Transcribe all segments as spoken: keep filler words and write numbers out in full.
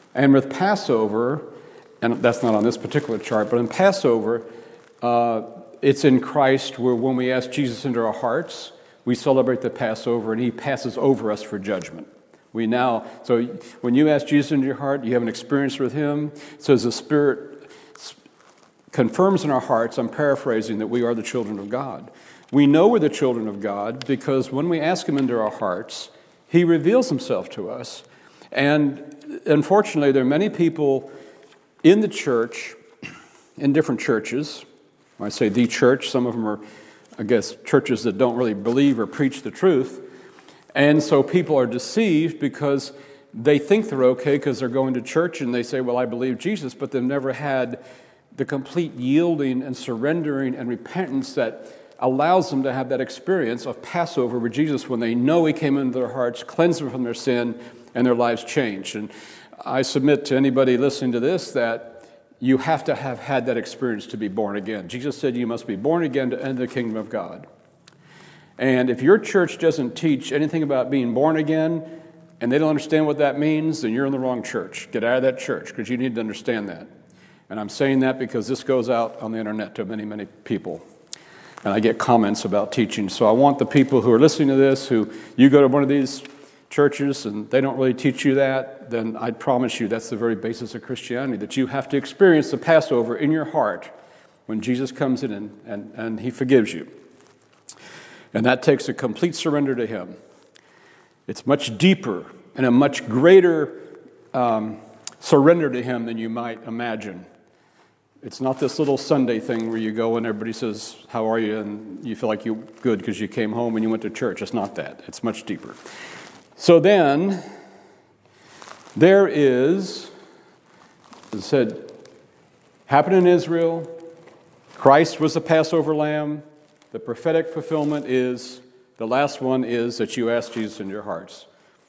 And with Passover, and that's not on this particular chart, but in Passover, uh, it's in Christ where when we ask Jesus into our hearts, we celebrate the Passover and he passes over us for judgment. We now, so when you ask Jesus into your heart, you have an experience with him. So as the Spirit confirms in our hearts, I'm paraphrasing, that we are the children of God. We know we're the children of God because when we ask him into our hearts, he reveals himself to us. And unfortunately, there are many people in the church, in different churches. When I say the church, some of them are, I guess, churches that don't really believe or preach the truth. And so people are deceived because they think they're okay because they're going to church and they say, well, I believe Jesus, but they've never had the complete yielding and surrendering and repentance that allows them to have that experience of Passover with Jesus when they know he came into their hearts, cleansed them from their sin, and their lives changed. And I submit to anybody listening to this that you have to have had that experience to be born again. Jesus said you must be born again to enter the kingdom of God. And if your church doesn't teach anything about being born again, and they don't understand what that means, then you're in the wrong church. Get out of that church, because you need to understand that. And I'm saying that because this goes out on the internet to many, many people. And I get comments about teaching. So I want the people who are listening to this, who you go to one of these churches and they don't really teach you that, then I promise you that's the very basis of Christianity, that you have to experience the Passover in your heart when Jesus comes in and, and, and he forgives you. And that takes a complete surrender to him. It's much deeper and a much greater um, surrender to him than you might imagine. It's not this little Sunday thing where you go and everybody says, how are you? And you feel like you're good because you came home and you went to church. It's not that. It's much deeper. So then, there is, as I said, happened in Israel. Christ was the Passover lamb. The prophetic fulfillment is, the last one is that you ask Jesus in your hearts.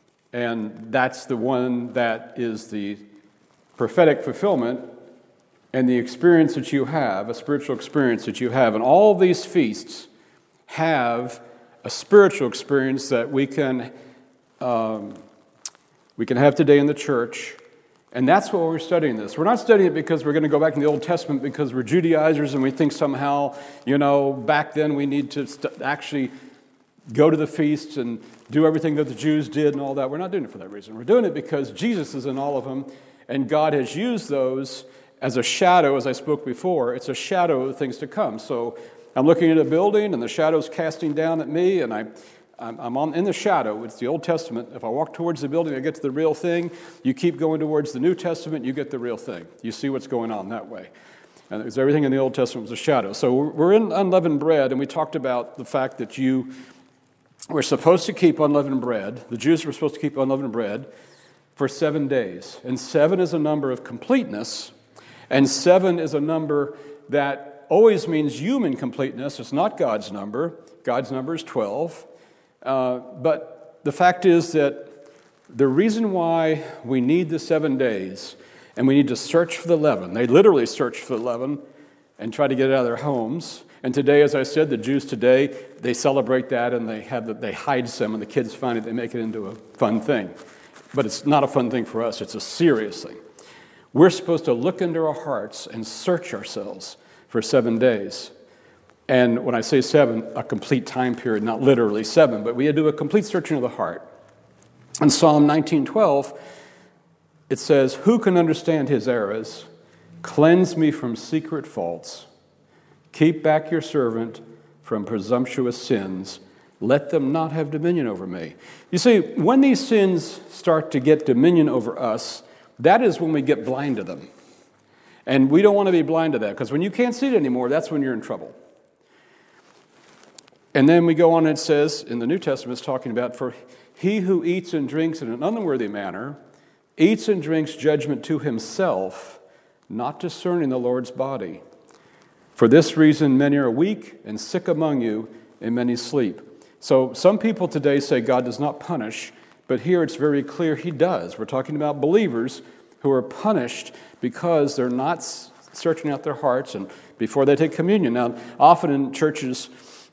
And that's the one that is the prophetic fulfillment and the experience that you have, a spiritual experience that you have. And all of these feasts have a spiritual experience that we can um, we can have today in the church. And that's why we're studying this. We're not studying it because we're going to go back in the Old Testament because we're Judaizers and we think somehow, you know, back then we need to st- actually go to the feasts and do everything that the Jews did and all that. We're not doing it for that reason. We're doing it because Jesus is in all of them, and God has used those as a shadow, as I spoke before. It's a shadow of things to come. So I'm looking at a building, and the shadow's casting down at me, and I, I'm, I'm on in the shadow. It's the Old Testament. If I walk towards the building, I get to the real thing. You keep going towards the New Testament, you get the real thing. You see what's going on that way. And because everything in the Old Testament was a shadow. So we're in unleavened bread, and we talked about the fact that you were supposed to keep unleavened bread. The Jews were supposed to keep unleavened bread for seven days. And seven is a number of completeness. And seven is a number that always means human completeness. It's not God's number. God's number is twelve. Uh, but the fact is that the reason why we need the seven days and we need to search for the leaven, they literally search for the leaven and try to get it out of their homes. And today, as I said, the Jews today, they celebrate that and they have the, they hide some, and the kids find it, they make it into a fun thing. But it's not a fun thing for us. It's a serious thing. We're supposed to look into our hearts and search ourselves for seven days. And when I say seven, a complete time period, not literally seven, but we do a complete searching of the heart. In Psalm nineteen twelve, it says, "Who can understand his errors? Cleanse me from secret faults. Keep back your servant from presumptuous sins. Let them not have dominion over me." You see, when these sins start to get dominion over us, that is when we get blind to them. And we don't want to be blind to that, because when you can't see it anymore, that's when you're in trouble. And then we go on and it says, in the New Testament, it's talking about, "For he who eats and drinks in an unworthy manner, eats and drinks judgment to himself, not discerning the Lord's body. For this reason, many are weak and sick among you, and many sleep." So some people today say God does not punish, but here it's very clear he does. We're talking about believers who are punished because they're not searching out their hearts and before they take communion. Now, often in churches,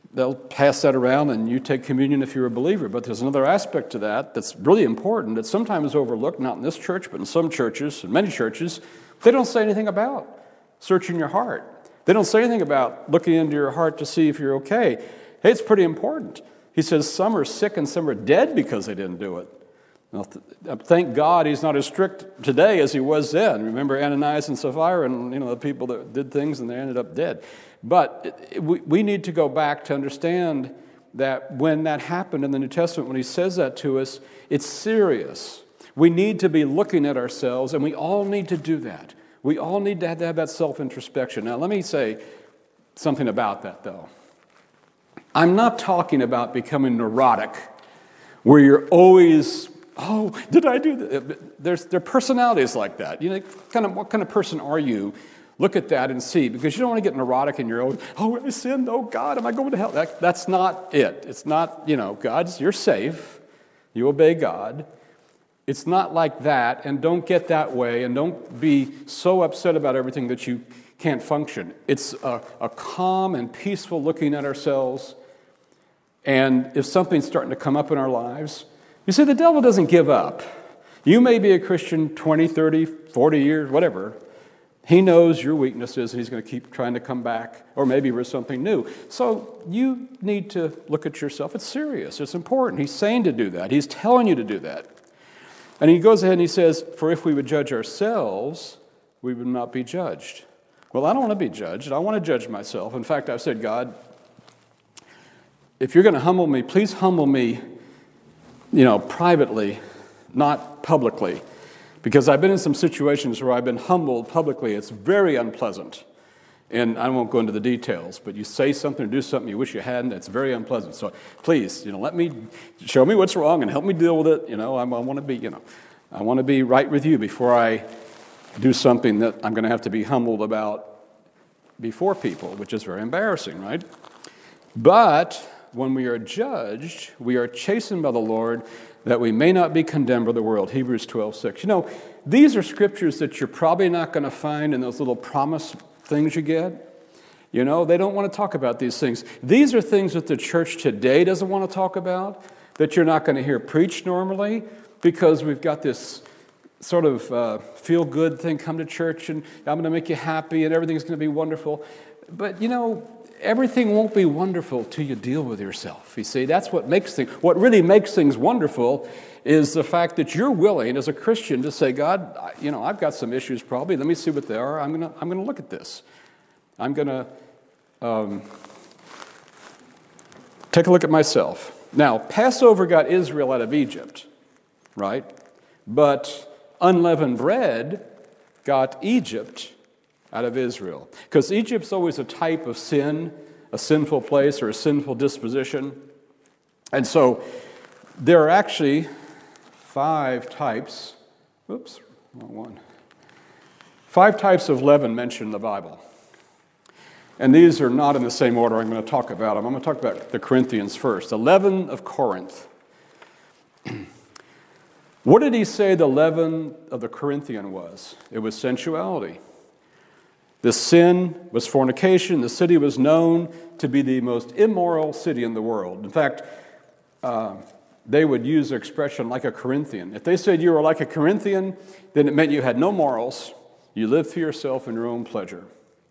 they'll pass that around and you take communion if you're a believer. But there's another aspect to that that's really important that sometimes is overlooked, not in this church, but in some churches, in many churches. They don't say anything about searching your heart. They don't say anything about looking into your heart to see if you're okay. Hey, it's pretty important. He says some are sick and some are dead because they didn't do it. Now, th- thank God he's not as strict today as he was then. Remember Ananias and Sapphira and, you know, the people that did things and they ended up dead. But it, it, we, we need to go back to understand that when that happened in the New Testament, when he says that to us, it's serious. We need to be looking at ourselves, and we all need to do that. We all need to have, to have that self-introspection. Now, let me say something about that, though. I'm not talking about becoming neurotic, where you're always, oh, did I do that? There's, there are personalities like that. You know, kind of, what kind of person are you? Look at that and see, because you don't want to get neurotic and you're always, oh, I sinned, oh, God, am I going to hell? That, that's not it. It's not, you know, God's, you're safe. You obey God. It's not like that, and don't get that way, and don't be so upset about everything that you can't function. It's a, a calm and peaceful looking at ourselves, and if something's starting to come up in our lives, you see, the devil doesn't give up. You may be a Christian twenty, thirty, forty years, whatever. He knows your weaknesses, and he's going to keep trying to come back, or maybe with something new. So you need to look at yourself. It's serious. It's important. He's saying to do that. He's telling you to do that. And he goes ahead and he says, for if we would judge ourselves, we would not be judged. Well, I don't want to be judged. I want to judge myself. In fact, I've said, God, if you're going to humble me, please humble me, you know, privately, not publicly. Because I've been in some situations where I've been humbled publicly. It's very unpleasant. And I won't go into the details, but you say something or do something you wish you hadn't, it's very unpleasant. So please, you know, let me, show me what's wrong and help me deal with it. You know, I, I want to be, you know, I want to be right with you before I do something that I'm going to have to be humbled about before people, which is very embarrassing, right? But when we are judged, we are chastened by the Lord that we may not be condemned by the world. Hebrews twelve six. You know, these are scriptures that you're probably not going to find in those little promise things you get. You know, they don't want to talk about these things. These are things that the church today doesn't want to talk about, that you're not going to hear preached normally, because we've got this sort of uh, feel-good thing, come to church and I'm going to make you happy and everything's going to be wonderful. But, you know, everything won't be wonderful till you deal with yourself. You see, that's what makes things, what really makes things wonderful is the fact that you're willing as a Christian to say, God, you know, I've got some issues probably. Let me see what they are. I'm going to I'm going to look at this. I'm going to um, take a look at myself. Now, Passover got Israel out of Egypt, right? But unleavened bread got Egypt out of Israel. Because Egypt's always a type of sin, a sinful place or a sinful disposition. And so there are actually five types, oops, wrong one. Five types of leaven mentioned in the Bible. And these are not in the same order I'm going to talk about them. I'm going to talk about the Corinthians first. The leaven of Corinth. What did he say the leaven of the Corinthian was? It was sensuality. The sin was fornication. The city was known to be the most immoral city in the world. In fact, uh, they would use the expression like a Corinthian. If they said you were like a Corinthian, then it meant you had no morals. You lived for yourself and your own pleasure.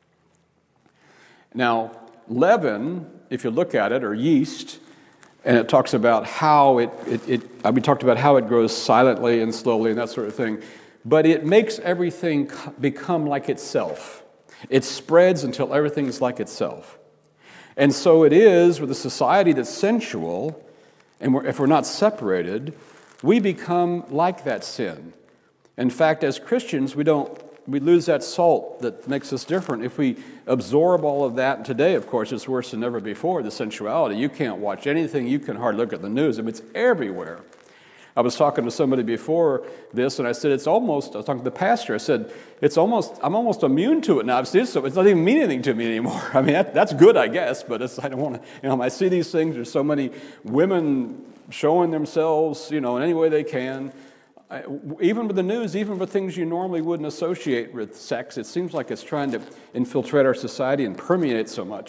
Now, leaven, if you look at it, or yeast, and it talks about how it, it, it we talked about how it grows silently and slowly and that sort of thing, but it makes everything become like itself. It spreads until everything's like itself. And so it is with a society that's sensual, and we're, if we're not separated, we become like that sin. In fact, as Christians, we don't we lose that salt that makes us different. If we absorb all of that, and today, of course, it's worse than ever before, the sensuality. You can't watch anything. You can hardly look at the news. I mean, it's everywhere. I was talking to somebody before this, and I said, it's almost, I was talking to the pastor, I said, it's almost, I'm almost immune to it now. I've seen it, so it's not even mean anything to me anymore. I mean, that, that's good, I guess, but it's, I don't want to, you know, I see these things, there's so many women showing themselves, you know, in any way they can. I, even with the news, even with things you normally wouldn't associate with sex, it seems like it's trying to infiltrate our society and permeate so much.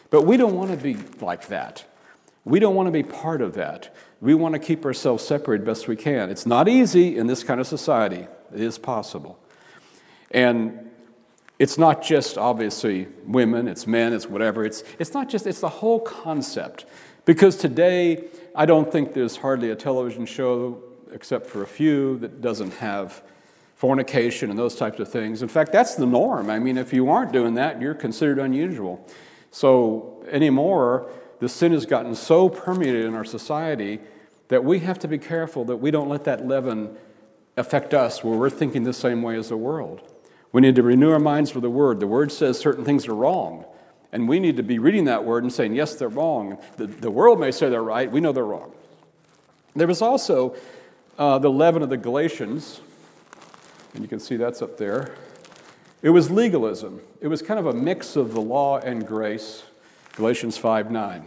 But we don't want to be like that. We don't want to be part of that. We want to keep ourselves separated best we can. It's not easy in this kind of society. It is possible. And it's not just, obviously, women, it's men, it's whatever. It's, it's not just, it's the whole concept. Because today, I don't think there's hardly a television show, except for a few, that doesn't have fornication and those types of things. In fact, that's the norm. I mean, if you aren't doing that, you're considered unusual. So anymore, the sin has gotten so permeated in our society that we have to be careful that we don't let that leaven affect us where we're thinking the same way as the world. We need to renew our minds with the Word. The Word says certain things are wrong, and we need to be reading that Word and saying, yes, they're wrong. The, the world may say they're right. We know they're wrong. There was also uh, the leaven of the Galatians, and you can see that's up there. It was legalism. It was kind of a mix of the law and grace, Galatians five nine.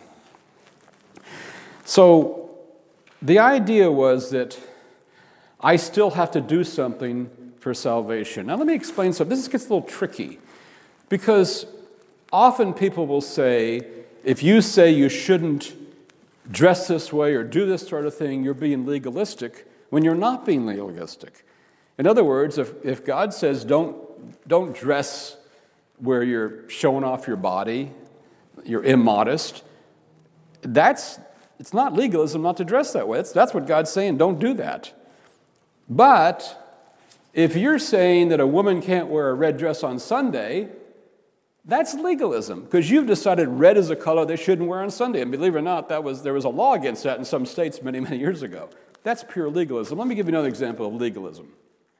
So the idea was that I still have to do something for salvation. Now let me explain something. This gets a little tricky because often people will say, if you say you shouldn't dress this way or do this sort of thing, you're being legalistic when you're not being legalistic. In other words, if, if God says don't, don't dress where you're showing off your body, you're immodest, that's, it's not legalism not to dress that way. That's, that's what God's saying, don't do that. But if you're saying that a woman can't wear a red dress on Sunday, that's legalism, because you've decided red is a color they shouldn't wear on Sunday. And believe it or not, that was there was a law against that in some states many, many years ago. That's pure legalism. Let me give you another example of legalism.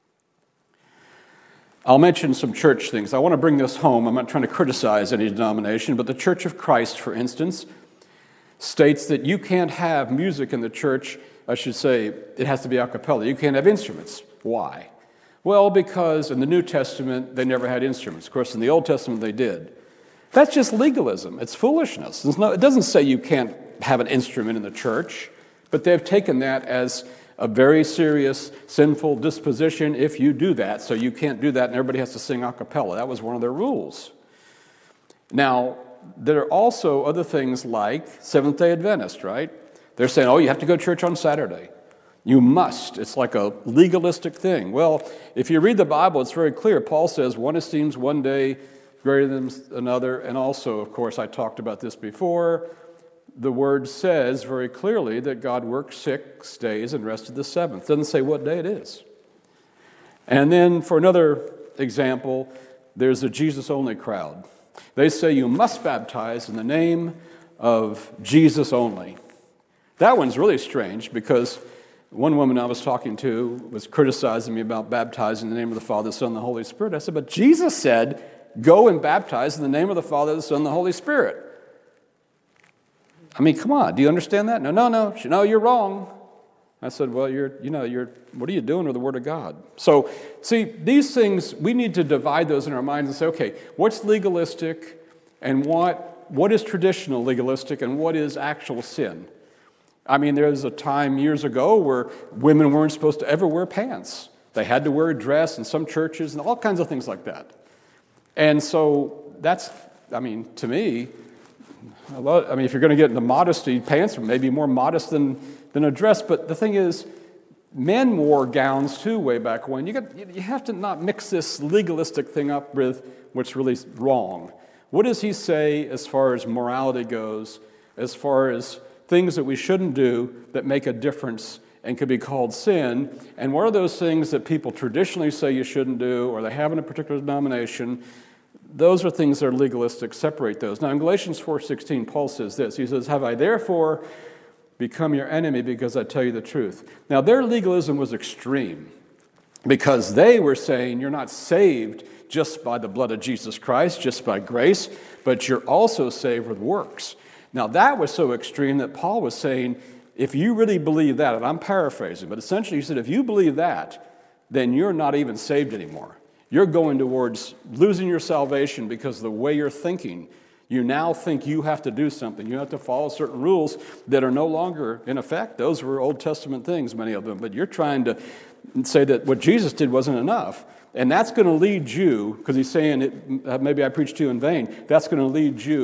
I'll mention some church things. I want to bring this home. I'm not trying to criticize any denomination, but the Church of Christ, for instance, states that you can't have music in the church. I should say it has to be a cappella. You can't have instruments. Why? Well, because in the New Testament, they never had instruments. Of course, in the Old Testament, they did. That's just legalism. It's foolishness. There's no, it doesn't say you can't have an instrument in the church, but they've taken that as a very serious sinful disposition if you do that, so you can't do that and everybody has to sing a cappella. That was one of their rules. Now, there are also other things like Seventh-day Adventist, right? They're saying, oh, you have to go to church on Saturday. You must. It's like a legalistic thing. Well, if you read the Bible, it's very clear. Paul says one esteems one day greater than another, and also, of course, I talked about this before, the Word says very clearly that God worked six days and rested the seventh. It doesn't say what day it is. And then for another example, there's a Jesus-only crowd. They say you must baptize in the name of Jesus only. That one's really strange because one woman I was talking to was criticizing me about baptizing in the name of the Father, the Son, and the Holy Spirit. I said, but Jesus said, go and baptize in the name of the Father, the Son, and the Holy Spirit. I mean, come on, do you understand that? No, no, no, no, you're wrong. I said, well, you're, you know, you're, what are you doing with the Word of God? So, see, these things, we need to divide those in our minds and say, okay, what's legalistic and what, what is traditional legalistic and what is actual sin? I mean, there was a time years ago where women weren't supposed to ever wear pants. They had to wear a dress in some churches and all kinds of things like that. And so that's, I mean, to me, a lot, I mean, if you're going to get into modesty, pants are maybe more modest than, than a dress. But the thing is, men wore gowns too way back when. You got, you have to not mix this legalistic thing up with what's really wrong. What does he say as far as morality goes, as far as things that we shouldn't do that make a difference and could be called sin? And what are those things that people traditionally say you shouldn't do or they have in a particular denomination? Those are things that are legalistic. Separate those. Now, in Galatians four sixteen, Paul says this. He says, have I therefore become your enemy because I tell you the truth? Now, their legalism was extreme because they were saying you're not saved just by the blood of Jesus Christ, just by grace, but you're also saved with works. Now, that was so extreme that Paul was saying, if you really believe that, and I'm paraphrasing, but essentially he said, if you believe that, then you're not even saved anymore. You're going towards losing your salvation because of the way you're thinking. You now think you have to do something. You have to follow certain rules that are no longer in effect. Those were Old Testament things, many of them. But you're trying to say that what Jesus did wasn't enough. And that's going to lead you, because he's saying, it, maybe I preached to you in vain, that's going to lead you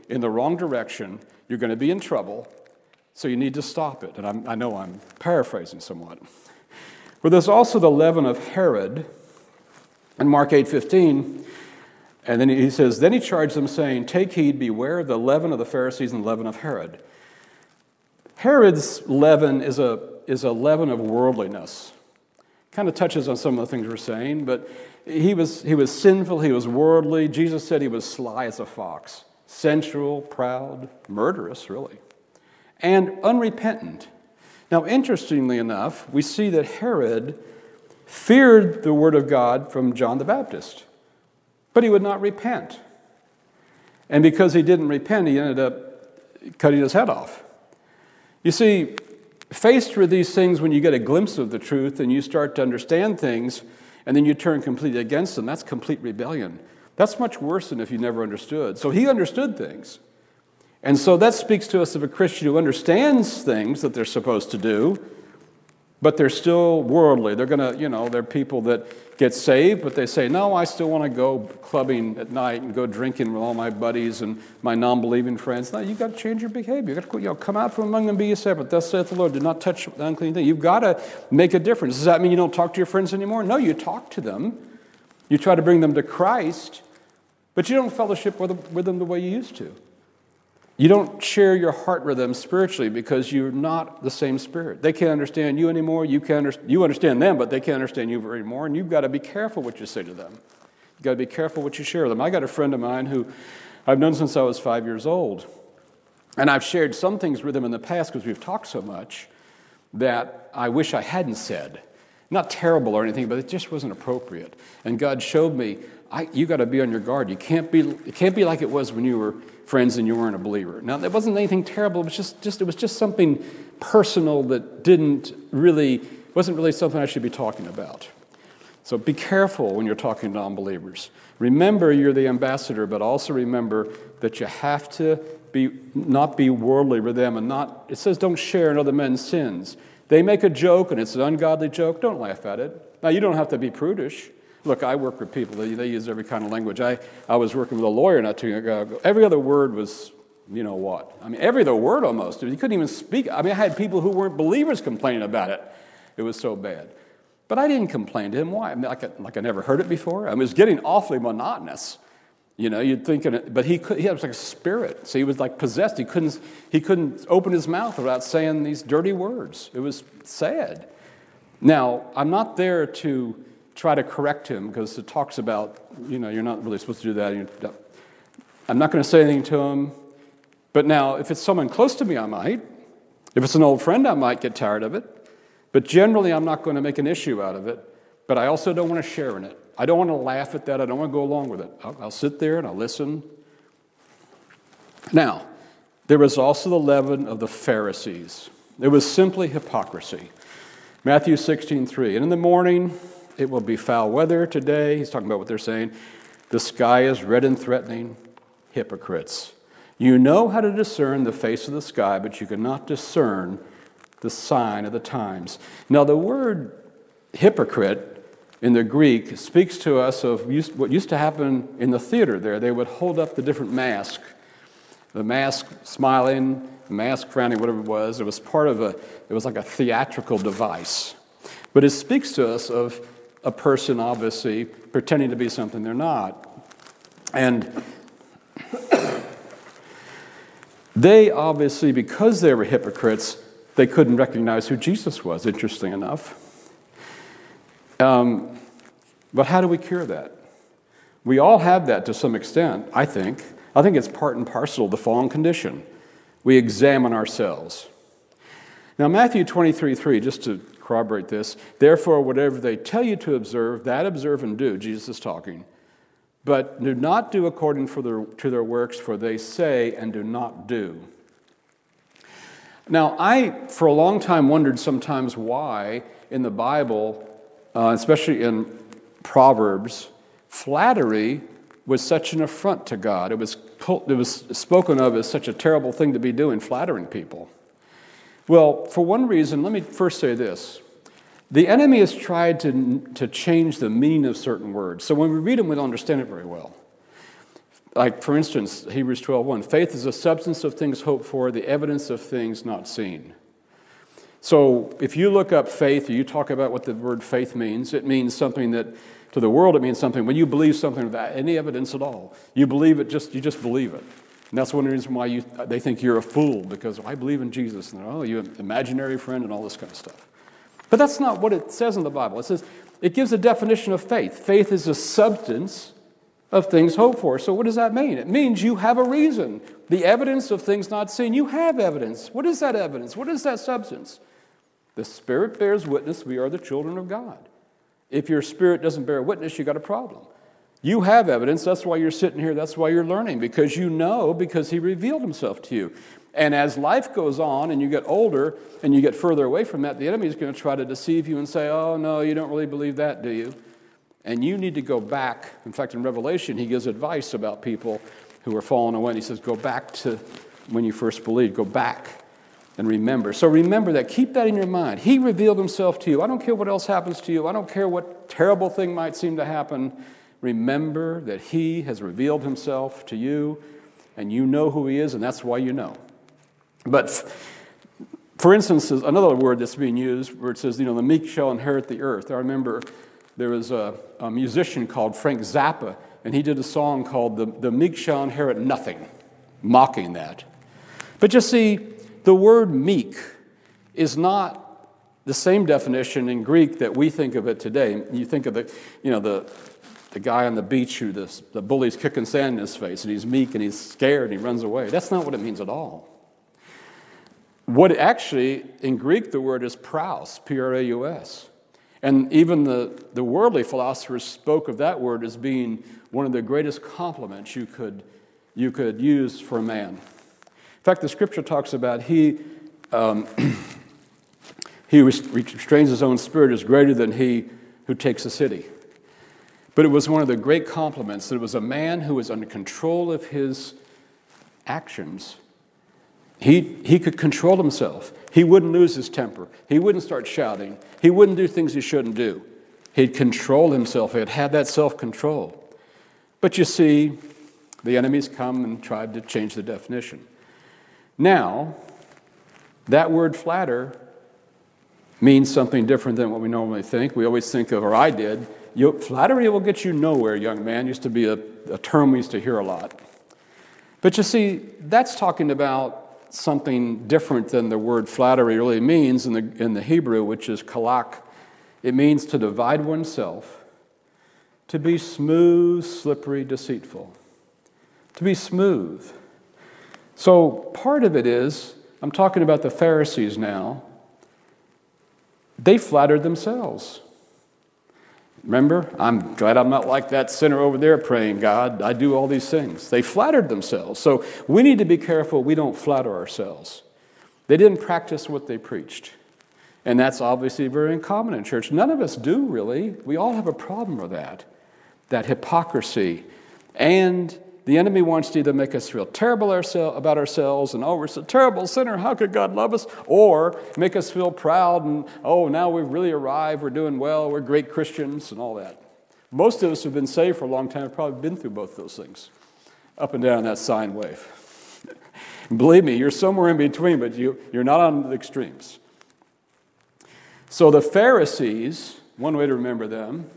in the wrong direction, you're going to be in trouble, so you need to stop it. And I'm, I know I'm paraphrasing somewhat. But there's also the leaven of Herod in Mark eight fifteen. And then he says, then he charged them, saying, take heed, beware of the leaven of the Pharisees and the leaven of Herod. Herod's leaven is a, is a leaven of worldliness. Kind of touches on some of the things we're saying, but he was, he was sinful, he was worldly. Jesus said he was sly as a fox, sensual, proud, murderous, really, and unrepentant. Now, interestingly enough, we see that Herod feared the word of God from John the Baptist, but he would not repent. And because he didn't repent, he ended up cutting his head off. You see, faced with these things, when you get a glimpse of the truth and you start to understand things, and then you turn completely against them, that's complete rebellion. That's much worse than if you never understood. So he understood things. And so that speaks to us of a Christian who understands things that they're supposed to do, but they're still worldly. They're going to, you know, they're people that get saved, but they say, no, I still want to go clubbing at night and go drinking with all my buddies and my non-believing friends. No, you've got to change your behavior. You've got to, you know, come out from among them, be ye separate. Thus saith the Lord, do not touch the unclean thing. You've got to make a difference. Does that mean you don't talk to your friends anymore? No, you talk to them. You try to bring them to Christ, but you don't fellowship with them, with them the way you used to. You don't share your heart with them spiritually because you're not the same spirit. They can't understand you anymore. You can't under, you understand them, but they can't understand you anymore. And you've got to be careful what you say to them. You've got to be careful what you share with them. I got a friend of mine who I've known since I was five years old. And I've shared some things with him in the past because we've talked so much that I wish I hadn't said. Not terrible or anything, but it just wasn't appropriate. And God showed me, I, you got to be on your guard. You can't be. It can't be like it was when you were friends and you weren't a believer. Now, there wasn't anything terrible. It was just, just, it was just something personal that didn't really, wasn't really something I should be talking about. So be careful when you're talking to non-believers. Remember you're the ambassador, but also remember that you have to be not be worldly with them and not. It says don't share in other men's sins. They make a joke and it's an ungodly joke. Don't laugh at it. Now, you don't have to be prudish. Look, I work with people. They, they use every kind of language. I, I was working with a lawyer not too long ago. Every other word was, you know what? I mean, every other word almost. You couldn't even speak. I mean, I had people who weren't believers complaining about it. It was so bad. But I didn't complain to him. Why? I mean, like, I, like I never heard it before. I mean, it was getting awfully monotonous. You know, you'd think, it, but he could, he was like a spirit. So he was like possessed. He couldn't, he couldn't open his mouth without saying these dirty words. It was sad. Now, I'm not there to try to correct him because it talks about, you know, you're not really supposed to do that. I'm not going to say anything to him. But now, if it's someone close to me, I might. If it's an old friend, I might get tired of it. But generally, I'm not going to make an issue out of it. But I also don't want to share in it. I don't want to laugh at that. I don't want to go along with it. I'll, I'll sit there and I'll listen. Now, there was also the leaven of the Pharisees. It was simply hypocrisy. Matthew sixteen three. And in the morning, it will be foul weather today. He's talking about what they're saying. The sky is red and threatening. Hypocrites. You know how to discern the face of the sky, but you cannot discern the sign of the times. Now, the word hypocrite in the Greek speaks to us of what used to happen in the theater there. They would hold up the different masks. The mask smiling, the mask frowning, whatever it was. It was part of a, it was like a theatrical device. But it speaks to us of a person, obviously, pretending to be something they're not. And they obviously, because they were hypocrites, they couldn't recognize who Jesus was, interesting enough. Um, but how do we cure that? We all have that to some extent, I think. I think it's part and parcel of the fallen condition. We examine ourselves. Now, Matthew twenty-three three, just to corroborate this, therefore, whatever they tell you to observe, that observe and do, Jesus is talking. But do not do according for their, to their works, for they say and do not do. Now, I, for a long time, wondered sometimes why in the Bible, uh, especially in Proverbs, flattery was such an affront to God. It was, it was spoken of as such a terrible thing to be doing, flattering people. Well, for one reason, let me first say this. The enemy has tried to, to change the meaning of certain words. So when we read them, we don't understand it very well. Like, for instance, Hebrews twelve one, faith is the substance of things hoped for, the evidence of things not seen. So if you look up faith, or you talk about what the word faith means, it means something that, to the world, it means something when you believe something without any evidence at all. You believe it, just you just believe it. And that's one reason why you, they think you're a fool, because I believe in Jesus. And they're, oh, you're an imaginary friend and all this kind of stuff. But that's not what it says in the Bible. It says, it gives a definition of faith. Faith is a substance of things hoped for. So what does that mean? It means you have a reason. The evidence of things not seen. You have evidence. What is that evidence? What is that substance? The Spirit bears witness we are the children of God. If your spirit doesn't bear witness, you got a problem. You have evidence. That's why you're sitting here. That's why you're learning, because you know, because he revealed himself to you. And as life goes on and you get older and you get further away from that, the enemy is going to try to deceive you and say, oh, no, you don't really believe that, do you? And you need to go back. In fact, in Revelation, he gives advice about people who are falling away. And he says, go back to when you first believed. Go back and remember. So remember that. Keep that in your mind. He revealed himself to you. I don't care what else happens to you. I don't care what terrible thing might seem to happen. Remember that he has revealed himself to you, and you know who he is, and that's why you know. But, for instance, another word that's being used where it says, you know, the meek shall inherit the earth. I remember there was a, a musician called Frank Zappa, and he did a song called the, the Meek Shall Inherit Nothing, mocking that. But you see, the word meek is not the same definition in Greek that we think of it today. You think of the, you know, the the guy on the beach who the, the bully's kicking sand in his face, and he's meek and he's scared and he runs away. That's not what it means at all. What actually, in Greek, the word is praus, P R A U S. And even the, the worldly philosophers spoke of that word as being one of the greatest compliments you could, you could use for a man. In fact, the scripture talks about he, um, he who restrains his own spirit is greater than he who takes a city. But it was one of the great compliments that it was a man who was under control of his actions. He, he could control himself. He wouldn't lose his temper. He wouldn't start shouting. He wouldn't do things he shouldn't do. He'd control himself. He'd have that self-control. But you see, the enemies come and tried to change the definition. Now, that word flatter means something different than what we normally think. We always think of, or I did, you, flattery will get you nowhere, young man. Used to be a, a term we used to hear a lot. But you see, that's talking about something different than the word flattery really means in the, in the Hebrew, which is kalak. It means to divide oneself, to be smooth, slippery, deceitful. To be smooth. So part of it is, I'm talking about the Pharisees now, they flattered themselves. Remember, I'm glad I'm not like that sinner over there praying, God, I do all these things. They flattered themselves. So we need to be careful we don't flatter ourselves. They didn't practice what they preached. And that's obviously very uncommon in church. None of us do, really. We all have a problem with that, that hypocrisy. And the enemy wants to either make us feel terrible about ourselves and, oh, we're such a terrible sinner, how could God love us? Or make us feel proud and, oh, now we've really arrived, we're doing well, we're great Christians and all that. Most of us who've been saved for a long time have probably been through both those things, up and down that sine wave. Believe me, you're somewhere in between, but you, you're not on the extremes. So the Pharisees, one way to remember them,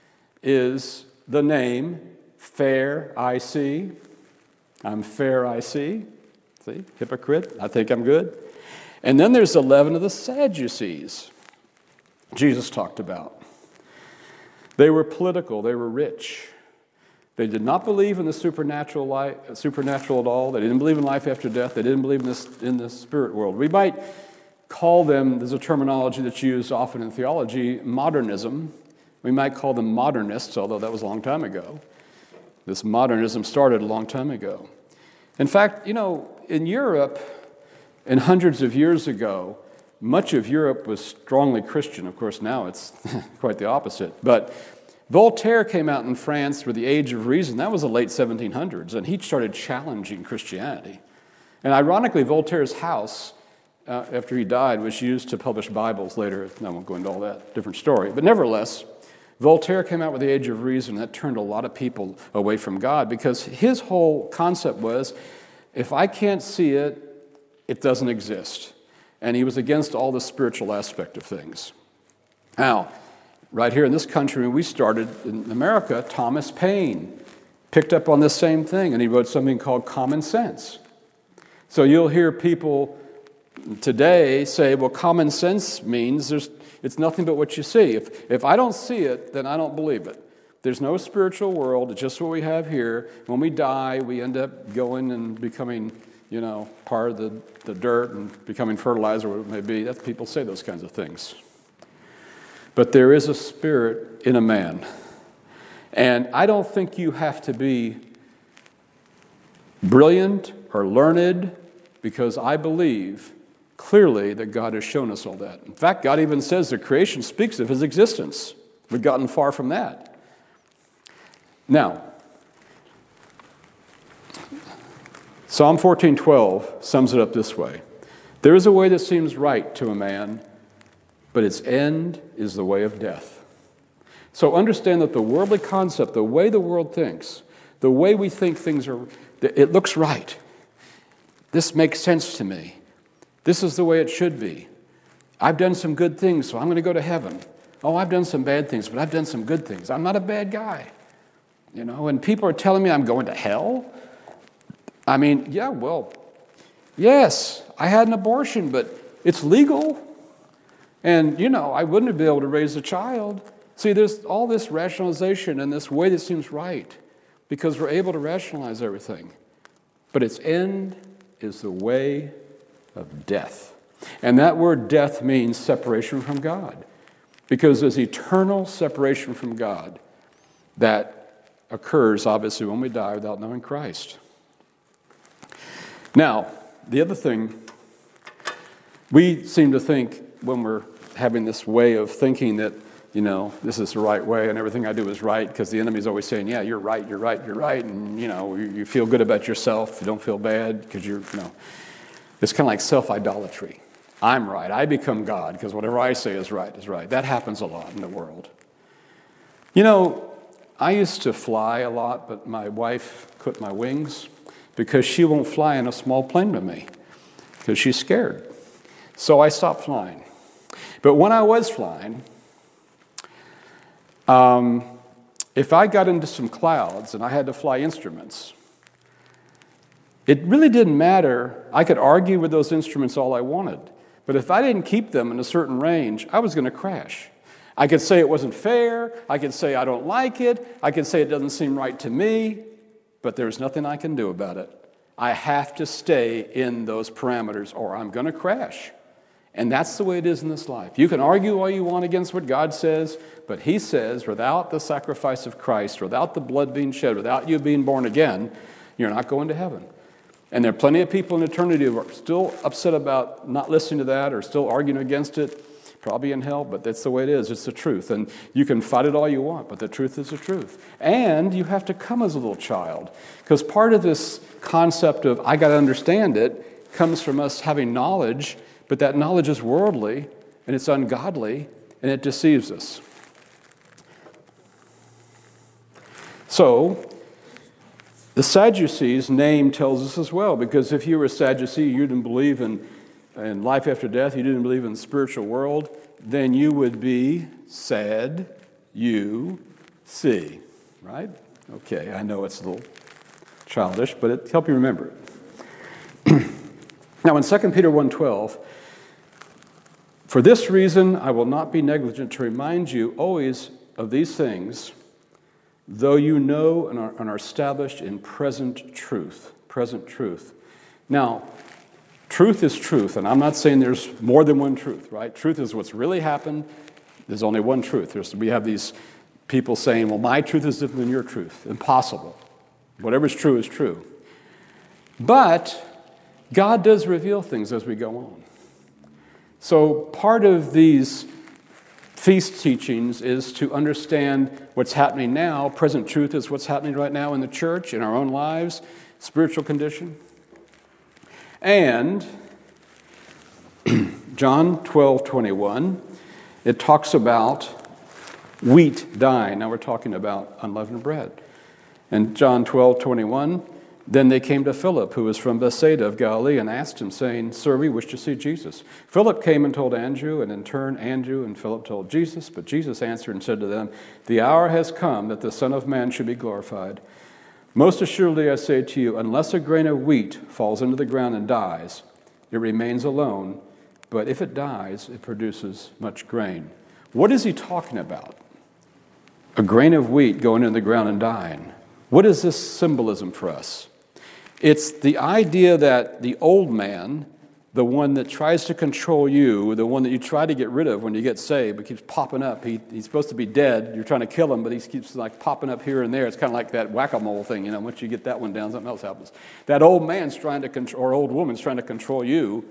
is the name fair, I see. I'm fair, I see. See, hypocrite, I think I'm good. And then there's the leaven of the Sadducees Jesus talked about. They were political, they were rich. They did not believe in the supernatural life, supernatural at all. They didn't believe in life after death. They didn't believe in this in the spirit world. We might call them, there's a terminology that's used often in theology, modernism. We might call them modernists, although that was a long time ago. This modernism started a long time ago. In fact, you know, in Europe, and hundreds of years ago, much of Europe was strongly Christian. Of course, now it's quite the opposite. But Voltaire came out in France with The Age of Reason. That was the late seventeen hundreds, and he started challenging Christianity. And ironically, Voltaire's house, uh, after he died, was used to publish Bibles later. I won't go into all that, different story. But nevertheless, Voltaire came out with the Age of Reason. That turned a lot of people away from God because his whole concept was, if I can't see it, it doesn't exist. And he was against all the spiritual aspect of things. Now, right here in this country, when we started in America, Thomas Paine picked up on this same thing, and he wrote something called Common Sense. So you'll hear people today say, well, common sense means there's it's nothing but what you see. If if I don't see it, then I don't believe it. There's no spiritual world. It's just what we have here. When we die, we end up going and becoming, you know, part of the, the dirt and becoming fertilizer, whatever it may be. That's, people say those kinds of things. But there is a spirit in a man. And I don't think you have to be brilliant or learned, because I believe clearly that God has shown us all that. In fact, God even says the creation speaks of his existence. We've gotten far from that. Now, Psalm fourteen twelve sums it up this way. There is a way that seems right to a man, but its end is the way of death. So understand that the worldly concept, the way the world thinks, the way we think things are, it looks right. This makes sense to me. This is the way it should be. I've done some good things, so I'm going to go to heaven. Oh, I've done some bad things, but I've done some good things. I'm not a bad guy. You know, and people are telling me I'm going to hell. I mean, yeah, well, yes, I had an abortion, but it's legal. And, you know, I wouldn't have been able to raise a child. See, there's all this rationalization and this way that seems right because we're able to rationalize everything. But its end is the way of death. And that word death means separation from God. Because there's eternal separation from God that occurs, obviously, when we die without knowing Christ. Now, the other thing, we seem to think when we're having this way of thinking that, you know, this is the right way and everything I do is right, because the enemy's always saying, yeah, you're right, you're right, you're right, and, you know, you, you feel good about yourself, you don't feel bad because you're, you know. It's kind of like self-idolatry. I'm right. I become God because whatever I say is right is right. That happens a lot in the world. You know, I used to fly a lot, but my wife clipped my wings because she won't fly in a small plane with me because she's scared. So I stopped flying. But when I was flying, um, if I got into some clouds and I had to fly instruments, it really didn't matter. I could argue with those instruments all I wanted. But if I didn't keep them in a certain range, I was going to crash. I could say it wasn't fair. I could say I don't like it. I could say it doesn't seem right to me. But there's nothing I can do about it. I have to stay in those parameters or I'm going to crash. And that's the way it is in this life. You can argue all you want against what God says, but he says without the sacrifice of Christ, without the blood being shed, without you being born again, you're not going to heaven. And there are plenty of people in eternity who are still upset about not listening to that or still arguing against it, probably in hell, but that's the way it is. It's the truth. And you can fight it all you want, but the truth is the truth. And you have to come as a little child, because part of this concept of I got to understand it comes from us having knowledge, but that knowledge is worldly and it's ungodly and it deceives us. So, the Sadducees' name tells us as well, because if you were a Sadducee, you didn't believe in, in life after death, you didn't believe in the spiritual world, then you would be sad, you see, right? Okay, I know it's a little childish, but it help you remember it. Now in Second Peter one twelve, for this reason I will not be negligent to remind you always of these things, though you know and are, and are established in present truth. Present truth. Now, truth is truth, and I'm not saying there's more than one truth, right? Truth is what's really happened. There's only one truth. There's, we have these people saying, well, my truth is different than your truth. Impossible. Whatever's true is true. But God does reveal things as we go on. So part of these feast teachings is to understand what's happening now. Present truth is what's happening right now in the church, in our own lives, spiritual condition. And John twelve twenty-one, it talks about wheat dying. Now we're talking about unleavened bread. And John twelve twenty-one, then they came to Philip, who was from Bethsaida of Galilee, and asked him, saying, Sir, we wish to see Jesus. Philip came and told Andrew, and in turn Andrew and Philip told Jesus. But Jesus answered and said to them, the hour has come that the Son of Man should be glorified. Most assuredly I say to you, unless a grain of wheat falls into the ground and dies, it remains alone, but if it dies, it produces much grain. What is he talking about? A grain of wheat going into the ground and dying. What is this symbolism for us? It's the idea that the old man, the one that tries to control you, the one that you try to get rid of when you get saved, but keeps popping up. He, he's supposed to be dead. You're trying to kill him, but he keeps like popping up here and there. It's kind of like that whack-a-mole thing, you know. Once you get that one down, something else happens. That old man's trying to control, or old woman's trying to control you.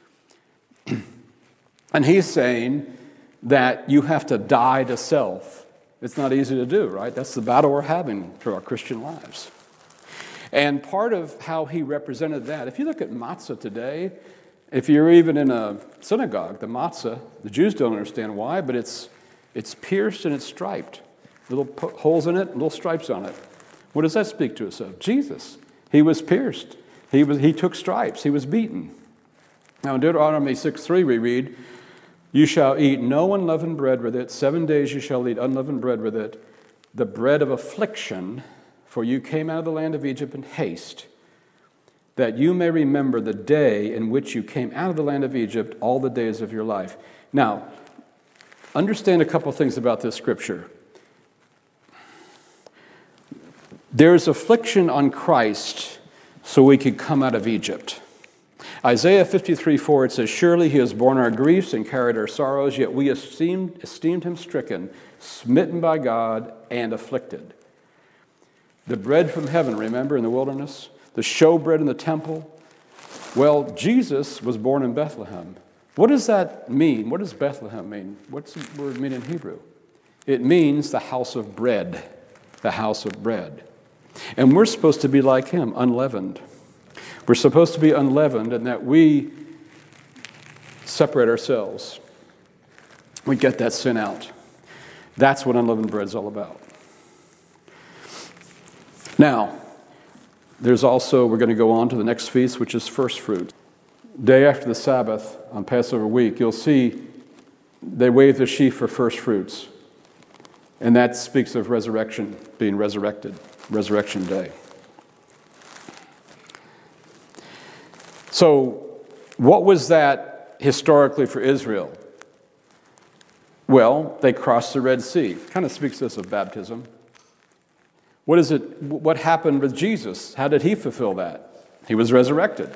And he's saying that you have to die to self. It's not easy to do, right? That's the battle we're having through our Christian lives. And part of how he represented that, if you look at matzah today, if you're even in a synagogue, the matzah, the Jews don't understand why, but it's it's pierced and it's striped. Little holes in it, little stripes on it. What does that speak to us of? Jesus. He was pierced. He was he took stripes. He was beaten. Now in Deuteronomy six three we read, you shall eat no unleavened bread with it. Seven days you shall eat unleavened bread with it. The bread of affliction, for you came out of the land of Egypt in haste, that you may remember the day in which you came out of the land of Egypt all the days of your life. Now, understand a couple things about this scripture. There's affliction on Christ so we could come out of Egypt. Isaiah fifty-three four, it says, surely he has borne our griefs and carried our sorrows, yet we esteemed, esteemed him stricken, smitten by God, and afflicted. The bread from heaven, remember, in the wilderness? The showbread in the temple? Well, Jesus was born in Bethlehem. What does that mean? What does Bethlehem mean? What's the word mean in Hebrew? It means the house of bread. The house of bread. And we're supposed to be like him, unleavened. We're supposed to be unleavened in that we separate ourselves. We get that sin out. That's what unleavened bread is all about. Now, there's also, we're going to go on to the next feast, which is first fruit. Day after the Sabbath, on Passover week, you'll see they wave the sheaf for first fruits. And that speaks of resurrection, being resurrected, resurrection day. So, what was that historically for Israel? Well, they crossed the Red Sea. Kind of speaks to us of baptism. What is it? What happened with Jesus? How did he fulfill that? He was resurrected.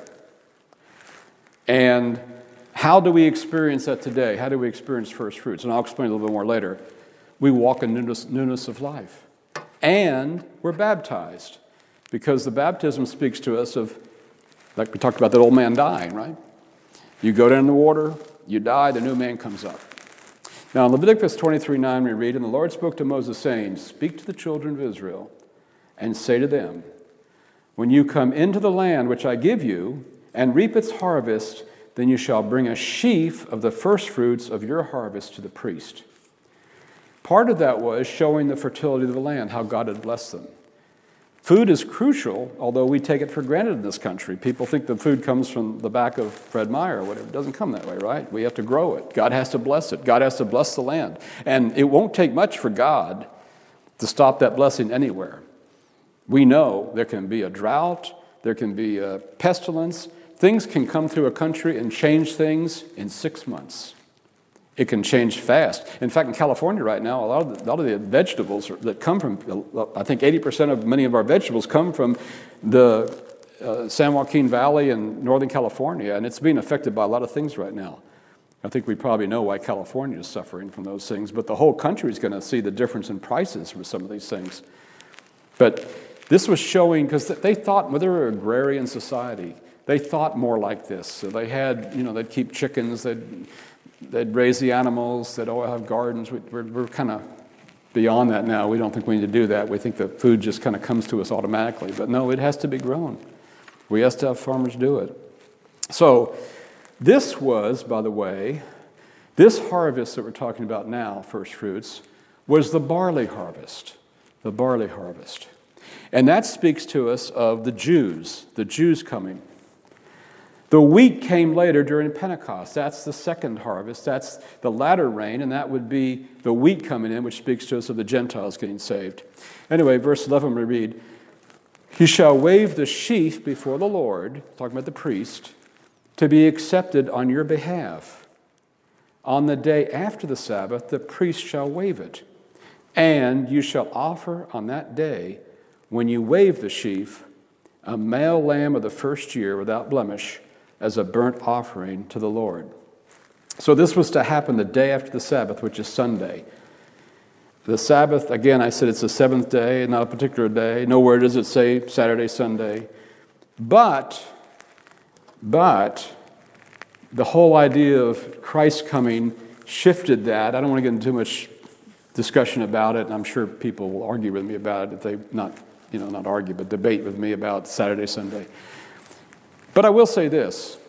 And how do we experience that today? How do we experience first fruits? And I'll explain a little bit more later. We walk in newness, newness of life. And we're baptized. Because the baptism speaks to us of, like we talked about that old man dying, right? You go down in the water, you die, the new man comes up. Now in Leviticus twenty-three nine we read, and the Lord spoke to Moses saying, speak to the children of Israel and say to them, when you come into the land which I give you and reap its harvest, then you shall bring a sheaf of the first fruits of your harvest to the priest. Part of that was showing the fertility of the land, how God had blessed them. Food is crucial, although we take it for granted in this country. People think the food comes from the back of Fred Meyer or whatever. It doesn't come that way, right? We have to grow it. God has to bless it. God has to bless the land. And it won't take much for God to stop that blessing anywhere. We know there can be a drought, there can be a pestilence. Things can come through a country and change things in six months. It can change fast. In fact, in California right now, a lot of the, a lot of the vegetables that come from, I think eighty percent of many of our vegetables come from the uh, San Joaquin Valley in Northern California, and it's being affected by a lot of things right now. I think we probably know why California is suffering from those things, but the whole country is going to see the difference in prices for some of these things. But this was showing, because they thought, well, they were an agrarian society. They thought more like this. So they had, you know, they'd keep chickens, they'd They'd raise the animals, they'd all have gardens. We're, we're kind of beyond that now. We don't think we need to do that. We think the food just kind of comes to us automatically. But no, it has to be grown. We have to have farmers do it. So this was, by the way, this harvest that we're talking about now, first fruits, was the barley harvest, the barley harvest. And that speaks to us of the Jews, the Jews coming. The wheat came later during Pentecost. That's the second harvest. That's the latter rain, and that would be the wheat coming in, which speaks to us of the Gentiles getting saved. Anyway, verse eleven we read, "He shall wave the sheaf before the Lord," talking about the priest, "to be accepted on your behalf. On the day after the Sabbath, the priest shall wave it. And you shall offer on that day, when you wave the sheaf, a male lamb of the first year without blemish, as a burnt offering to the Lord." So this was to happen the day after the Sabbath, which is Sunday. The Sabbath, again, I said it's the seventh day, not a particular day. Nowhere does it say Saturday, Sunday. But, but, the whole idea of Christ coming shifted that. I don't want to get into too much discussion about it, and I'm sure people will argue with me about it if they not, you know, not argue, but debate with me about Saturday, Sunday. But I will say this.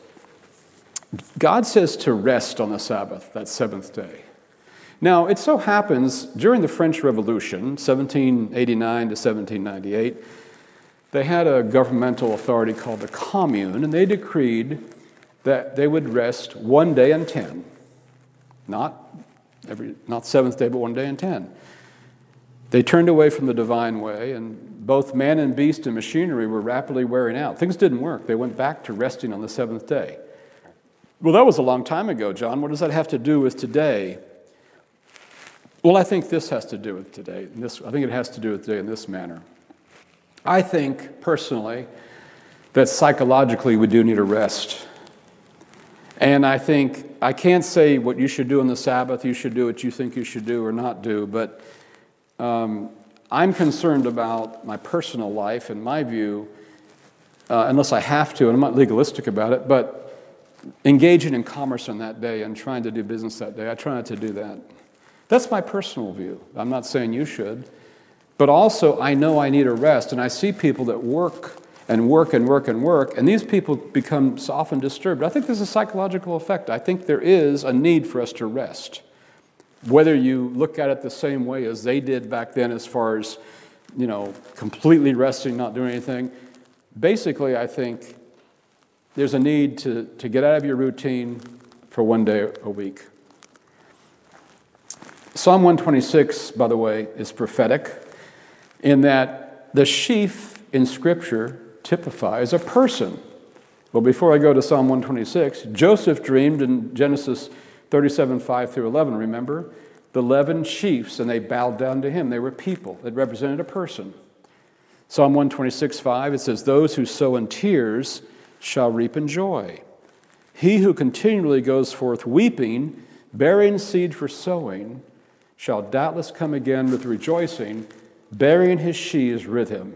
God says to rest on the Sabbath, that seventh day. Now, it so happens, during the French Revolution, seventeen eighty-nine to seventeen ninety-eight, they had a governmental authority called the Commune, and they decreed that they would rest one day in ten. Not every, not seventh day, but one day in ten. They turned away from the divine way, and both man and beast and machinery were rapidly wearing out. Things didn't work. They went back to resting on the seventh day. Well, that was a long time ago, John. What does that have to do with today? Well, I think this has to do with today. This, I think it has to do with today in this manner. I think, personally, that psychologically we do need a rest. And I think, I can't say what you should do on the Sabbath, you should do what you think you should do or not do, but um, I'm concerned about my personal life and my view, uh, unless I have to, and I'm not legalistic about it, but engaging in commerce on that day and trying to do business that day, I try not to do that. That's my personal view. I'm not saying you should. But also, I know I need a rest, and I see people that work and work and work and work, and these people become often disturbed. I think there's a psychological effect. I think there is a need for us to rest. Whether you look at it the same way as they did back then as far as, you know, completely resting, not doing anything. Basically, I think there's a need to, to get out of your routine for one day a week. Psalm one twenty-six, by the way, is prophetic in that the sheaf in Scripture typifies a person. Well, before I go to Psalm one twenty-six, Joseph dreamed in Genesis thirty-seven, five through eleven, remember? The eleven chiefs, and they bowed down to him. They were people. It represented a person. Psalm one twenty-six, five, it says, "Those who sow in tears shall reap in joy. He who continually goes forth weeping, bearing seed for sowing, shall doubtless come again with rejoicing, bearing his sheaves with him."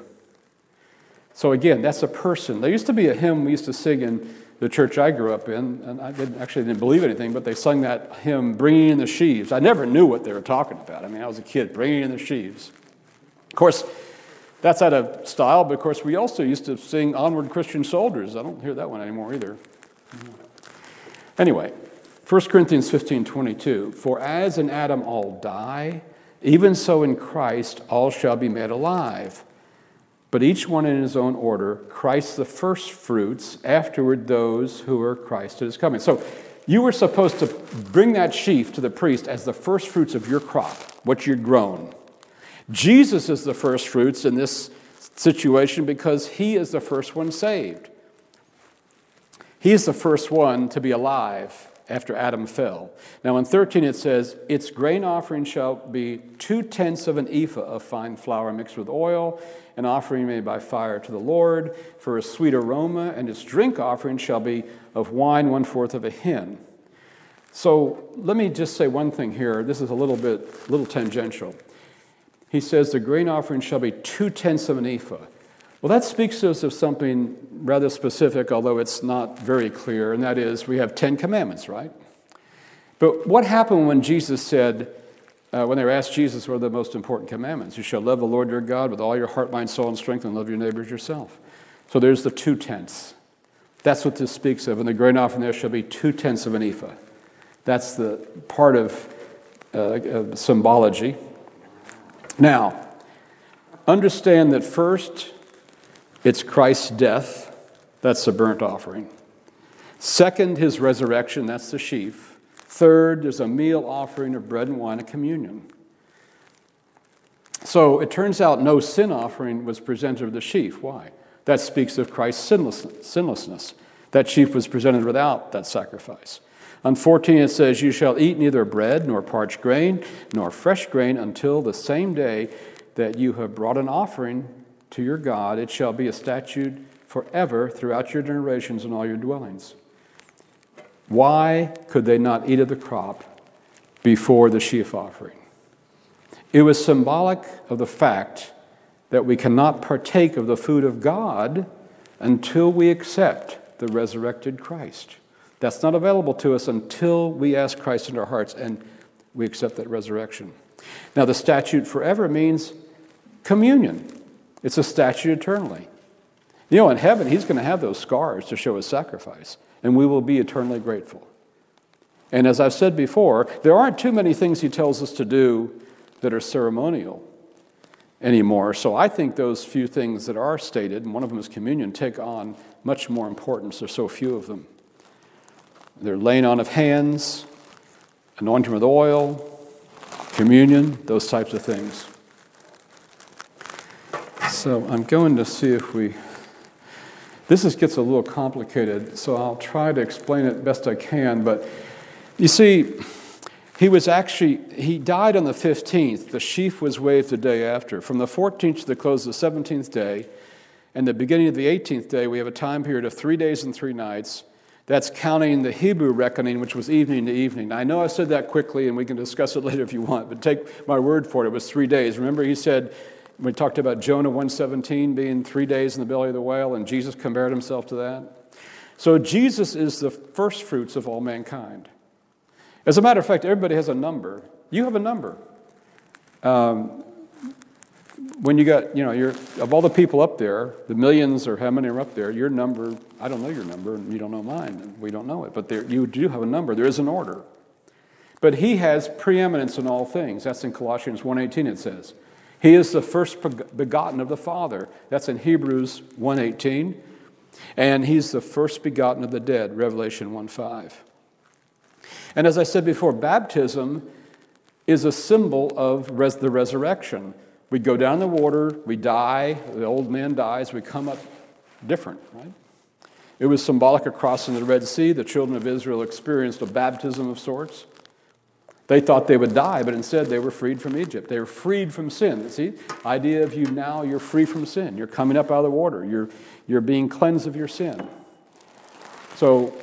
So again, that's a person. There used to be a hymn we used to sing in the church I grew up in, and I didn't, actually didn't believe anything, but they sung that hymn, "Bringing in the Sheaves." I never knew what they were talking about. I mean, I was a kid, bringing in the sheaves. Of course, that's out of style, but of course, we also used to sing "Onward Christian Soldiers." I don't hear that one anymore either. Anyway, First Corinthians fifteen twenty-two, "For as in Adam all die, even so in Christ all shall be made alive. But each one in his own order, Christ the first fruits, afterward those who are Christ at his coming." So you were supposed to bring that sheaf to the priest as the first fruits of your crop, what you'd grown. Jesus is the first fruits in this situation because he is the first one saved. He is the first one to be alive after Adam fell. Now in thirteen it says, "Its grain offering shall be two-tenths of an ephah of fine flour mixed with oil, an offering made by fire to the Lord for a sweet aroma, and its drink offering shall be of wine one-fourth of a hin." So let me just say one thing here. This is a little bit, little tangential. He says the grain offering shall be two-tenths of an ephah. Well, that speaks to us of something rather specific, although it's not very clear, and that is we have Ten Commandments, right? But what happened when Jesus said, uh, when they were asked Jesus, what are the most important commandments? "You shall love the Lord your God with all your heart, mind, soul, and strength, and love your neighbors yourself." So there's the two-tenths. That's what this speaks of. And the grain offering there shall be two-tenths of an ephah. That's the part of uh, uh, symbology. Now, understand that first, it's Christ's death. That's the burnt offering. Second, his resurrection. That's the sheaf. Third, there's a meal offering of bread and wine and communion. So it turns out no sin offering was presented with the sheaf. Why? That speaks of Christ's sinlessness. sinlessness. That sheaf was presented without that sacrifice. On fourteen it says, "You shall eat neither bread nor parched grain nor fresh grain until the same day that you have brought an offering to your God. It shall be a statute forever throughout your generations and all your dwellings." Why could they not eat of the crop before the sheaf offering? It was symbolic of the fact that we cannot partake of the food of God until we accept the resurrected Christ. That's not available to us until we ask Christ into our hearts and we accept that resurrection. Now, the statute forever means communion. It's a statute eternally. You know, in heaven, he's going to have those scars to show his sacrifice, and we will be eternally grateful. And as I've said before, there aren't too many things he tells us to do that are ceremonial anymore. So I think those few things that are stated, and one of them is communion, take on much more importance. There's so few of them. They're laying on of hands, anointing with oil, communion, those types of things. So I'm going to see if we... This is, gets a little complicated, so I'll try to explain it best I can. But you see, he was actually, he died on the fifteenth. The sheaf was waved the day after. From the fourteenth to the close of the seventeenth day, and the beginning of the eighteenth day, we have a time period of three days and three nights. That's counting the Hebrew reckoning, which was evening to evening. I know I said that quickly, and we can discuss it later if you want, but take my word for it. It was three days. Remember, he said, we talked about Jonah one seventeen being three days in the belly of the whale, and Jesus compared himself to that. So Jesus is the first fruits of all mankind. As a matter of fact, everybody has a number. You have a number. Um, when you got, you know, you're, of all the people up there, the millions or how many are up there, your number, I don't know your number, and you don't know mine, and we don't know it, but there, you do have a number. There is an order. But he has preeminence in all things. That's in Colossians one eighteen it says. He is the first begotten of the Father. That's in Hebrews one eighteen. And he's the first begotten of the dead, Revelation one five. And as I said before, baptism is a symbol of res- the resurrection. We go down the water, we die, the old man dies, we come up different, right? It was symbolic of crossing the Red Sea. The children of Israel experienced a baptism of sorts. They thought they would die, but instead they were freed from Egypt. They were freed from sin. See, idea of you now, you're free from sin. You're coming up out of the water. You're, you're being cleansed of your sin. So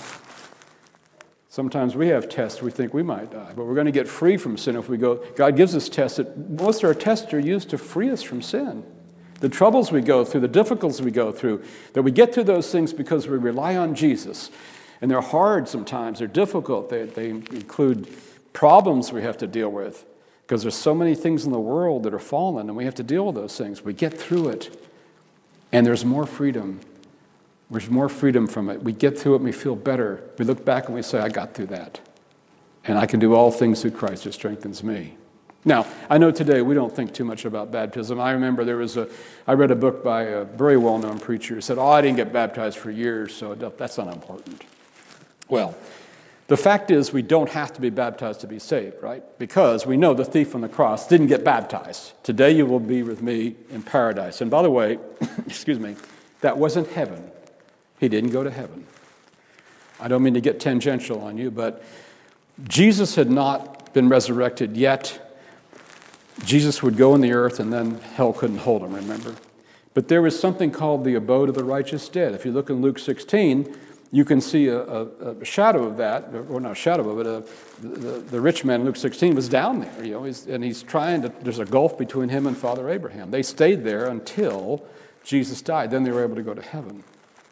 sometimes we have tests we think we might die, but we're going to get free from sin if we go. God gives us tests. That, most of our tests are used to free us from sin. The troubles we go through, the difficulties we go through, that we get through those things because we rely on Jesus. And they're hard sometimes. They're difficult. They, they include problems we have to deal with because there's so many things in the world that are fallen, and we have to deal with those things. We get through it, and there's more freedom. There's more freedom from it. We get through it and we feel better. We look back and we say, I got through that. And I can do all things through Christ who strengthens me. Now, I know today we don't think too much about baptism. I remember there was a, I read a book by a very well-known preacher who said, oh, I didn't get baptized for years, so that's not important. Well, the fact is we don't have to be baptized to be saved, right? Because we know the thief on the cross didn't get baptized. Today you will be with me in paradise. And by the way, excuse me, that wasn't heaven. He didn't go to heaven. I don't mean to get tangential on you, but Jesus had not been resurrected yet. Jesus would go in the earth and then hell couldn't hold him, remember? But there was something called the abode of the righteous dead. If you look in Luke sixteen, you can see a, a, a shadow of that, or not a shadow of it, a, the, the rich man in Luke sixteen was down there, you know, he's, and he's trying to, there's a gulf between him and Father Abraham. They stayed there until Jesus died. Then they were able to go to heaven.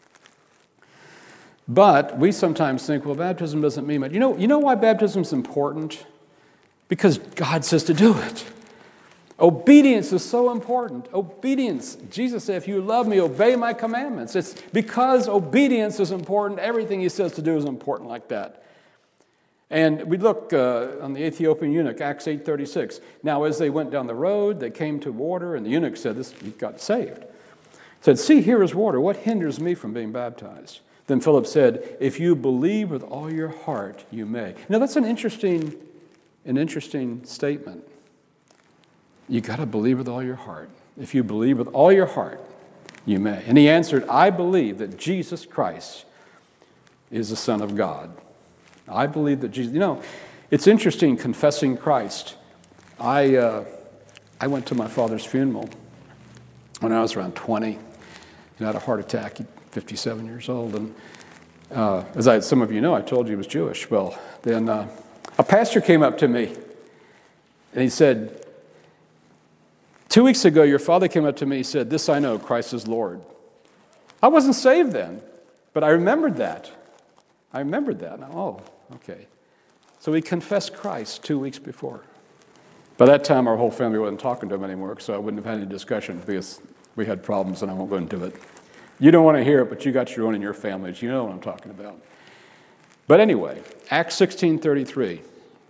But we sometimes think, well, baptism doesn't mean much. You know, you know why baptism is important? Because God says to do it. Obedience is so important. Obedience. Jesus said, if you love me, obey my commandments. It's because obedience is important. Everything he says to do is important like that. And we look uh, on the Ethiopian eunuch, Acts eight thirty-six. Now, as they went down the road, they came to water, and the eunuch said, "This he got saved." Said, "See, here is water. What hinders me from being baptized?" Then Philip said, "If you believe with all your heart, you may." Now, that's an interesting, an interesting statement. You got to believe with all your heart. If you believe with all your heart, you may. And he answered, "I believe that Jesus Christ is the Son of God." I believe that Jesus, you know, it's interesting confessing Christ. I uh, I went to my father's funeral when I was around twenty. He had a heart attack, he's fifty-seven years old. And uh, as I, some of you know, I told you he was Jewish. Well, then uh, a pastor came up to me and he said, two weeks ago, your father came up to me and said, "This I know, Christ is Lord." I wasn't saved then, but I remembered that. I remembered that. Oh, okay. So he confessed Christ two weeks before. By that time, our whole family wasn't talking to him anymore, so I wouldn't have had any discussion because we had problems, and I won't go into it. You don't want to hear it, but you got your own in your families. You know what I'm talking about. But anyway, Acts sixteen thirty-three.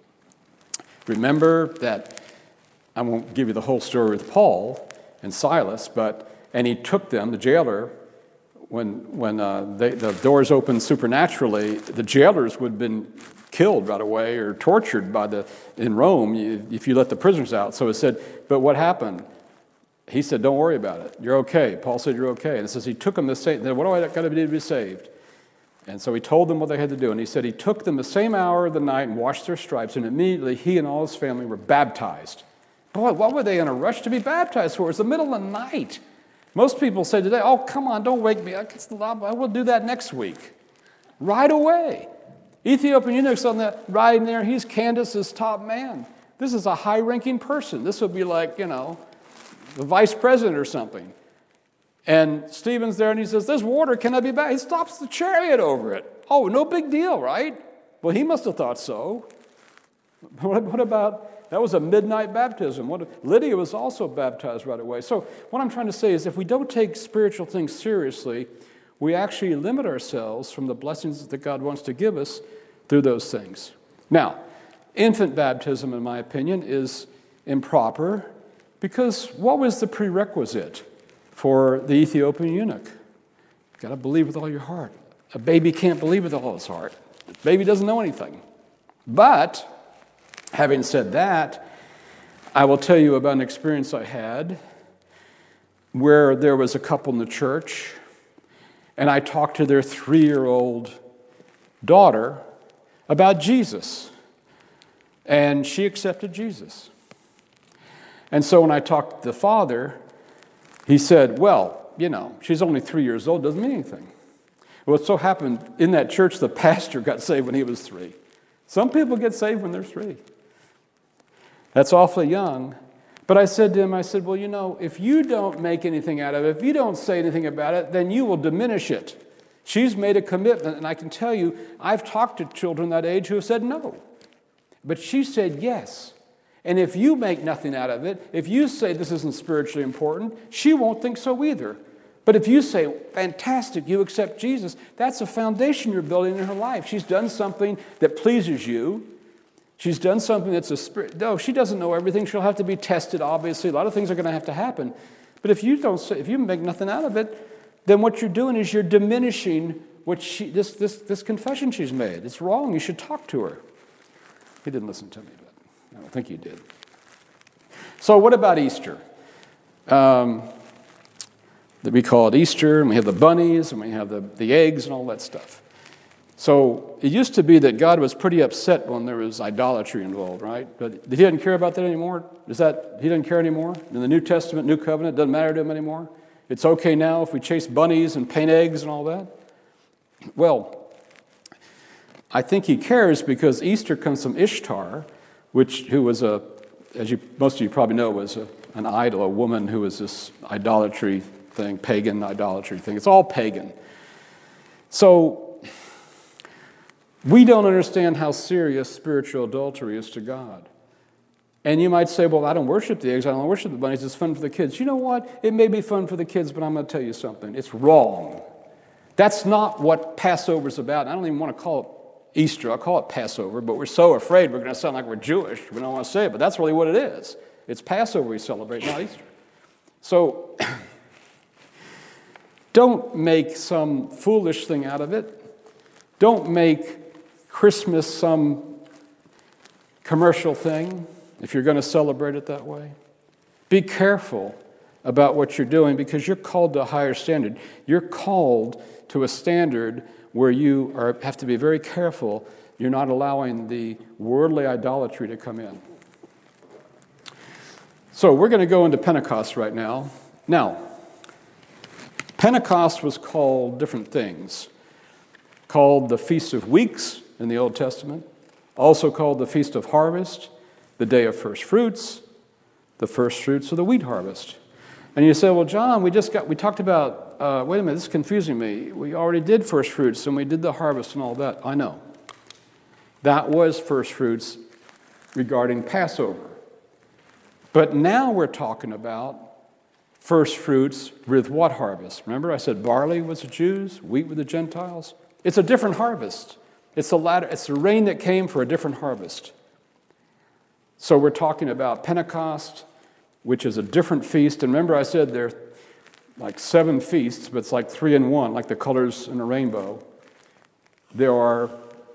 Remember that, I won't give you the whole story with Paul and Silas, but, and he took them, the jailer, when when uh, they, the doors opened supernaturally, the jailers would have been killed right away or tortured by the, in Rome if you let the prisoners out. So it said, but what happened? He said, "Don't worry about it. You're okay." Paul said, "You're okay." And it says he took them the same, what do I got to do to be saved? And so he told them what they had to do. And he said he took them the same hour of the night and washed their stripes, and immediately he and all his family were baptized. Boy, what were they in a rush to be baptized for? It's the middle of the night. Most people say today, "Oh, come on, don't wake me up. I will do that next week." Right away. Ethiopian eunuch's on the ride in there. He's Candace's top man. This is a high-ranking person. This would be like, you know, the vice president or something. And Stephen's there, and he says, "There's water. Can I be back?" He stops the chariot over it. Oh, no big deal, right? Well, he must have thought so. What about, that was a midnight baptism. What, Lydia was also baptized right away. So what I'm trying to say is if we don't take spiritual things seriously, we actually limit ourselves from the blessings that God wants to give us through those things. Now, infant baptism, in my opinion, is improper because what was the prerequisite for the Ethiopian eunuch? You've got to believe with all your heart. A baby can't believe with all his heart. The baby doesn't know anything. But having said that, I will tell you about an experience I had where there was a couple in the church, and I talked to their three-year-old daughter about Jesus, and she accepted Jesus. And so when I talked to the father, he said, "Well, you know, she's only three years old, doesn't mean anything." Well, it so happened in that church, the pastor got saved when he was three. Some people get saved when they're three. That's awfully young. But I said to him, I said, "Well, you know, if you don't make anything out of it, if you don't say anything about it, then you will diminish it." She's made a commitment, and I can tell you, I've talked to children that age who have said no. But she said yes. And if you make nothing out of it, if you say this isn't spiritually important, she won't think so either. But if you say, "Fantastic, you accept Jesus," that's a foundation you're building in her life. She's done something that pleases you. She's done something that's a spirit. No, she doesn't know everything. She'll have to be tested, obviously. A lot of things are going to have to happen. But if you don't say, if you make nothing out of it, then what you're doing is you're diminishing what she, this, this, this confession she's made. It's wrong. You should talk to her. He didn't listen to me, but I don't think he did. So what about Easter? Um, that we call it Easter, and we have the bunnies, and we have the, the eggs and all that stuff. So it used to be that God was pretty upset when there was idolatry involved, right? But he didn't care about that anymore? Is that, he doesn't care anymore? In the New Testament, New Covenant, it doesn't matter to him anymore? It's okay now if we chase bunnies and paint eggs and all that? Well, I think he cares because Easter comes from Ishtar, which who was a, as you most of you probably know, was a, an idol, a woman who was this idolatry thing, pagan idolatry thing. It's all pagan. So we don't understand how serious spiritual adultery is to God. And you might say, "Well, I don't worship the eggs, I don't worship the bunnies, it's fun for the kids." You know what? It may be fun for the kids, but I'm going to tell you something. It's wrong. That's not what Passover's about. I don't even want to call Easter. I'll call it Passover, but we're so afraid we're going to sound like we're Jewish. We don't want to say it, but that's really what it is. It's Passover we celebrate, not Easter. So don't make some foolish thing out of it. Don't make Christmas some commercial thing if you're going to celebrate it that way. Be careful about what you're doing because you're called to a higher standard. You're called to a standard where you are, have to be very careful you're not allowing the worldly idolatry to come in. So we're going to go into Pentecost right now. Now, Pentecost was called different things. Called the Feast of Weeks in the Old Testament, also called the Feast of Harvest, the Day of First Fruits, the first fruits of the wheat harvest. And you say, well, John, we just got, we talked about, uh, wait a minute, this is confusing me. We already did first fruits and we did the harvest and all that. I know. That was first fruits regarding Passover. But now we're talking about first fruits with what harvest? Remember I said barley was the Jews, wheat with the Gentiles? It's a different harvest. It's the latter, it's the rain that came for a different harvest. So we're talking about Pentecost, which is a different feast. And remember I said there are like seven feasts, but it's like three in one, like the colors in a rainbow. There are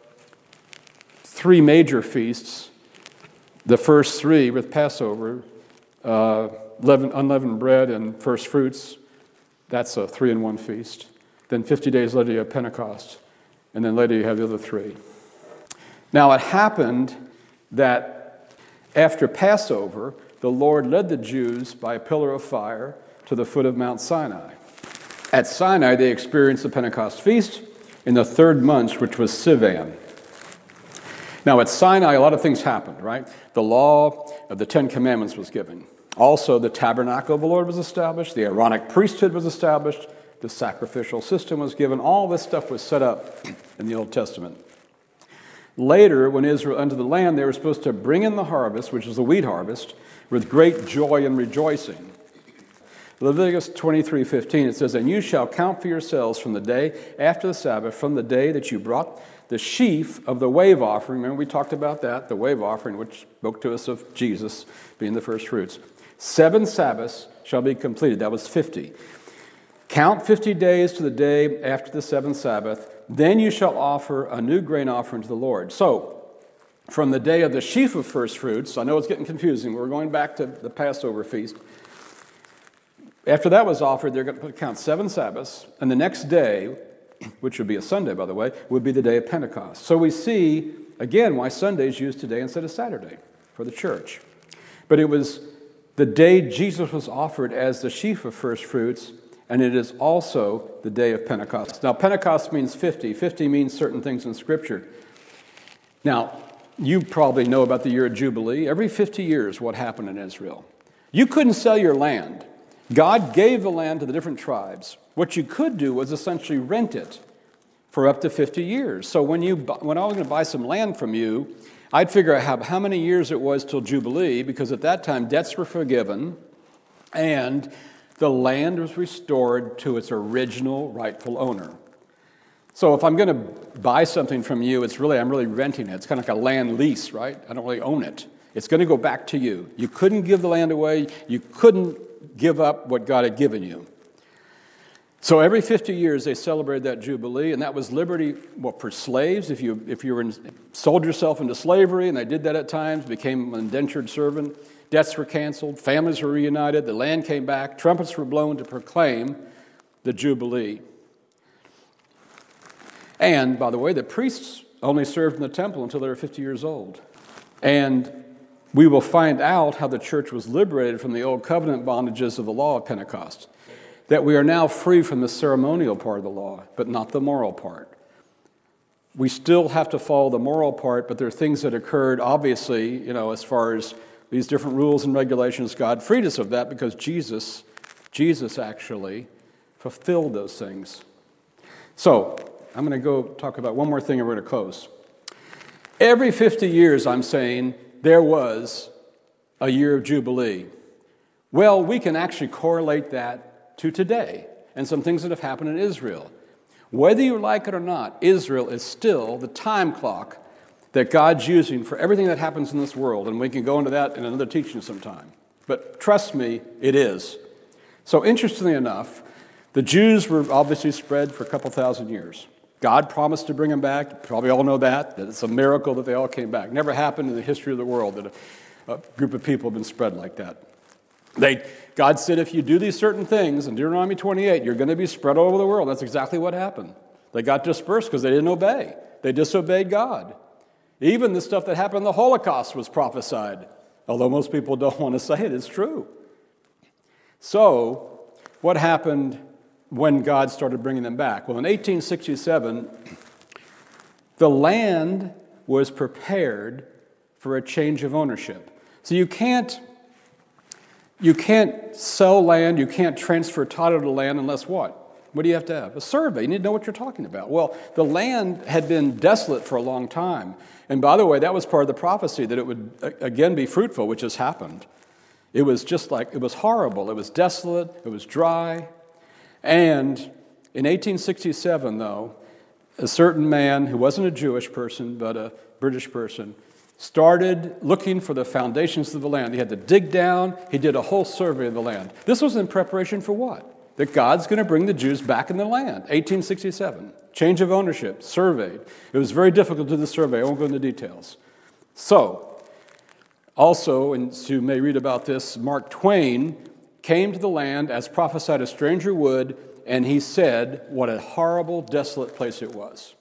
three major feasts. The first three with Passover, uh, unleavened bread and first fruits, that's a three in one feast. Then fifty days later you have Pentecost, and then later you have the other three. Now it happened that after Passover, the Lord led the Jews by a pillar of fire to the foot of Mount Sinai. At Sinai, they experienced the Pentecost feast in the third month, which was Sivan. Now at Sinai, a lot of things happened, right? The law of the Ten Commandments was given. Also, the tabernacle of the Lord was established. The Aaronic priesthood was established. The sacrificial system was given. All this stuff was set up in the Old Testament. Later, when Israel entered the land, they were supposed to bring in the harvest, which is the wheat harvest, with great joy and rejoicing. Leviticus twenty-three fifteen, it says, "And you shall count for yourselves from the day after the Sabbath, from the day that you brought the sheaf of the wave offering." Remember, we talked about that, the wave offering, which spoke to us of Jesus being the first fruits. Seven Sabbaths shall be completed. That was fifty. Count fifty days to the day after the seventh Sabbath. Then you shall offer a new grain offering to the Lord. So, from the day of the sheaf of first fruits, I know it's getting confusing. We're going back to the Passover feast. After that was offered, they're going to count seven Sabbaths. And the next day, which would be a Sunday, by the way, would be the day of Pentecost. So we see, again, why Sunday is used today instead of Saturday for the church. But it was the day Jesus was offered as the sheaf of first fruits, and it is also the day of Pentecost. Now, Pentecost means fifty. fifty means certain things in Scripture. Now, you probably know about the year of Jubilee. Every fifty years, what happened in Israel? You couldn't sell your land. God gave the land to the different tribes. What you could do was essentially rent it for up to fifty years. So when you when I was going to buy some land from you, I'd figure out how, how many years it was till Jubilee, because at that time debts were forgiven and the land was restored to its original rightful owner. So if I'm going to buy something from you, it's really I'm really renting it. It's kind of like a land lease, right? I don't really own it. It's going to go back to you. You couldn't give the land away. You couldn't give up what God had given you. So every fifty years they celebrated that Jubilee, and that was liberty well, for slaves. If you if you were in, sold yourself into slavery, and they did that at times, became an indentured servant, debts were canceled, families were reunited, the land came back, trumpets were blown to proclaim the Jubilee. And, by the way, the priests only served in the temple until they were fifty years old. And we will find out how the church was liberated from the old covenant bondages of the law of Pentecost. That we are now free from the ceremonial part of the law, but not the moral part. We still have to follow the moral part, but there are things that occurred, obviously, you know, as far as these different rules and regulations. God freed us of that because Jesus, Jesus actually fulfilled those things. So, I'm going to go talk about one more thing and we're going to close. Every fifty years, I'm saying, there was a year of Jubilee. Well, we can actually correlate that to today and some things that have happened in Israel. Whether you like it or not, Israel is still the time clock that God's using for everything that happens in this world, and we can go into that in another teaching sometime. But trust me, it is. So interestingly enough, the Jews were obviously spread for a couple thousand years. God promised to bring them back. You probably all know that, that it's a miracle that they all came back. Never happened in the history of the world that a, a group of people have been spread like that. They, God said, if you do these certain things, in Deuteronomy twenty-eight, you're going to be spread all over the world. That's exactly what happened. They got dispersed because they didn't obey. They disobeyed God. Even the stuff that happened in the Holocaust was prophesied, although most people don't want to say it, it's true. So, what happened when God started bringing them back? Well, in eighteen sixty-seven, the land was prepared for a change of ownership. So you can't, you can't sell land, you can't transfer title to land unless what? What do you have to have? A survey. You need to know what you're talking about. Well, the land had been desolate for a long time. And by the way, that was part of the prophecy, that it would again be fruitful, which has happened. It was just like, it was horrible. It was desolate. It was dry. And in eighteen sixty-seven, though, a certain man who wasn't a Jewish person, but a British person, started looking for the foundations of the land. He had to dig down. He did a whole survey of the land. This was in preparation for what? That God's going to bring the Jews back in the land. eighteen sixty-seven. Change of ownership, surveyed. It was very difficult to do the survey. I won't go into details. So, also, and you may read about this, Mark Twain came to the land as prophesied a stranger would, and he said what a horrible, desolate place it was.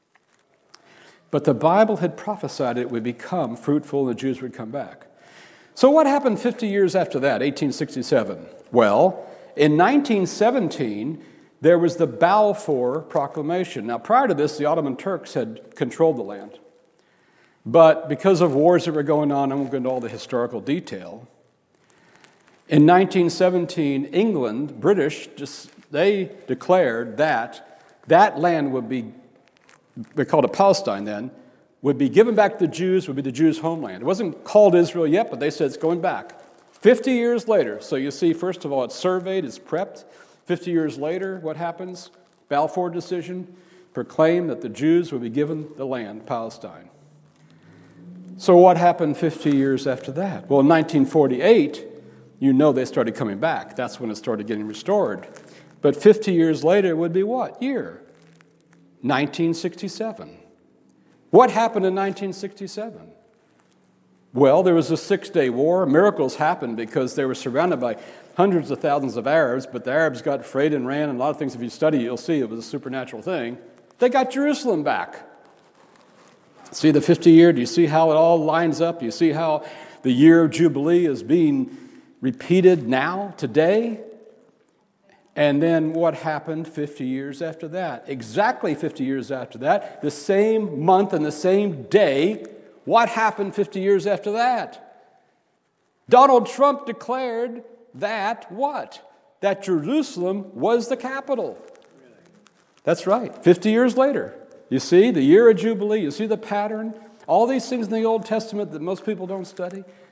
But the Bible had prophesied it would become fruitful and the Jews would come back. So what happened fifty years after that, eighteen sixty-seven? Well, in nineteen seventeen, there was the Balfour Proclamation. Now, prior to this, the Ottoman Turks had controlled the land. But because of wars that were going on, I won't go into all the historical detail, in nineteen seventeen, England, British, just, they declared that that land would be, they called it Palestine then, would be given back to the Jews, would be the Jews' homeland. It wasn't called Israel yet, but they said it's going back. Fifty years later, so you see, first of all, it's surveyed, it's prepped. Fifty years later, what happens? Balfour decision proclaimed that the Jews would be given the land, Palestine. So what happened fifty years after that? Well, in nineteen forty-eight, you know they started coming back. That's when it started getting restored. But fifty years later, it would be what year? nineteen sixty-seven. What happened in nineteen sixty-seven? Well, there was a six-day war. Miracles happened because they were surrounded by hundreds of thousands of Arabs, but the Arabs got afraid and ran, and a lot of things, if you study, you'll see it was a supernatural thing. They got Jerusalem back. See the fifty year, do you see how it all lines up? Do you see how the year of Jubilee is being repeated now, today? And then what happened fifty years after that? Exactly fifty years after that, the same month and the same day, what happened fifty years after that? Donald Trump declared that what? That Jerusalem was the capital. That's right, fifty years later. You see the year of Jubilee, you see the pattern, all these things in the Old Testament that most people don't study,